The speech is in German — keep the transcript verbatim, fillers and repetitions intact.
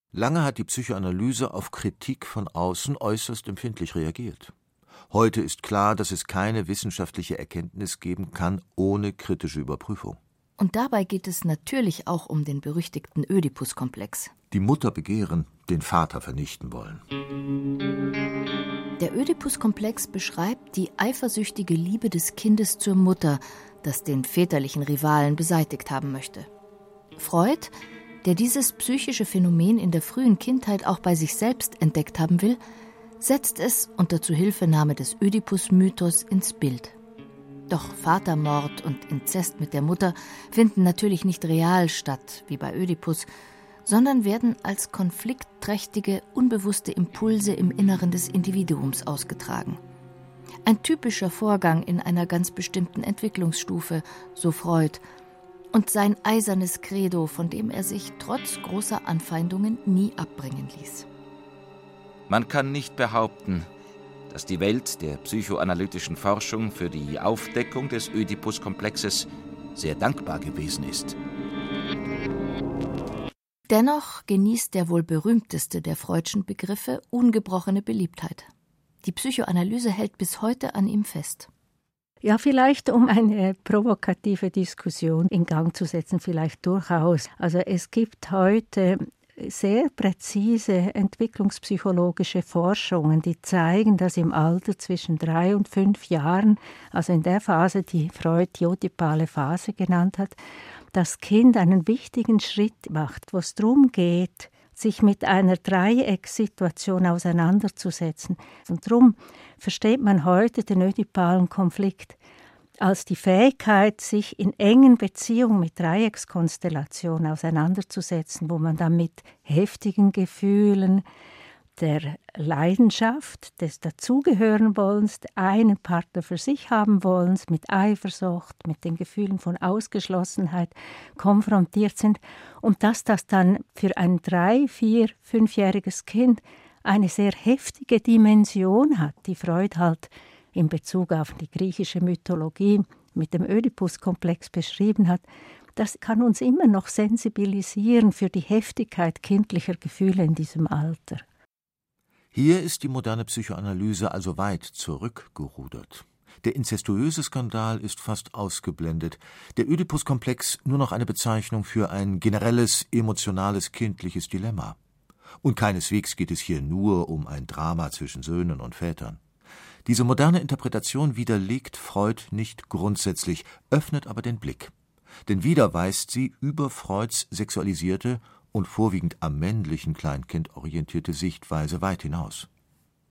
Lange hat die Psychoanalyse auf Kritik von außen äußerst empfindlich reagiert. Heute ist klar, dass es keine wissenschaftliche Erkenntnis geben kann ohne kritische Überprüfung. Und dabei geht es natürlich auch um den berüchtigten Ödipus-Komplex. Die Mutter begehren, den Vater vernichten wollen. Der Ödipus-Komplex beschreibt die eifersüchtige Liebe des Kindes zur Mutter, das den väterlichen Rivalen beseitigt haben möchte. Freud, der dieses psychische Phänomen in der frühen Kindheit auch bei sich selbst entdeckt haben will, setzt es unter Zuhilfenahme des Ödipus-Mythos ins Bild. Doch Vatermord und Inzest mit der Mutter finden natürlich nicht real statt, wie bei Ödipus, sondern werden als konfliktträchtige, unbewusste Impulse im Inneren des Individuums ausgetragen. Ein typischer Vorgang in einer ganz bestimmten Entwicklungsstufe, so Freud, und sein eisernes Credo, von dem er sich trotz großer Anfeindungen nie abbringen ließ. Man kann nicht behaupten, dass die Welt der psychoanalytischen Forschung für die Aufdeckung des Ödipus-Komplexes sehr dankbar gewesen ist. Dennoch genießt der wohl berühmteste der Freudschen Begriffe ungebrochene Beliebtheit. Die Psychoanalyse hält bis heute an ihm fest. Ja, vielleicht um eine provokative Diskussion in Gang zu setzen, vielleicht durchaus. Also es gibt heute sehr präzise entwicklungspsychologische Forschungen, die zeigen, dass im Alter zwischen drei und fünf Jahren, also in der Phase, die Freud die oedipale Phase genannt hat, das Kind einen wichtigen Schritt macht, wo es darum geht, sich mit einer Dreieckssituation auseinanderzusetzen. Und darum versteht man heute den ödipalen Konflikt als die Fähigkeit, sich in engen Beziehungen mit Dreieckskonstellationen auseinanderzusetzen, wo man dann mit heftigen Gefühlen der Leidenschaft, des Dazugehörenwollens, einen Partner für sich haben wollens, mit Eifersucht, mit den Gefühlen von Ausgeschlossenheit konfrontiert sind und dass das dann für ein drei-, vier-, fünfjähriges Kind eine sehr heftige Dimension hat, die Freud halt in Bezug auf die griechische Mythologie mit dem Ödipus-Komplex beschrieben hat, das kann uns immer noch sensibilisieren für die Heftigkeit kindlicher Gefühle in diesem Alter. Hier ist die moderne Psychoanalyse also weit zurückgerudert. Der inzestuöse Skandal ist fast ausgeblendet, der Ödipus-Komplex nur noch eine Bezeichnung für ein generelles, emotionales, kindliches Dilemma. Und keineswegs geht es hier nur um ein Drama zwischen Söhnen und Vätern. Diese moderne Interpretation widerlegt Freud nicht grundsätzlich, öffnet aber den Blick. Denn wieder weist sie über Freuds sexualisierte und vorwiegend am männlichen Kleinkind orientierte Sichtweise weit hinaus.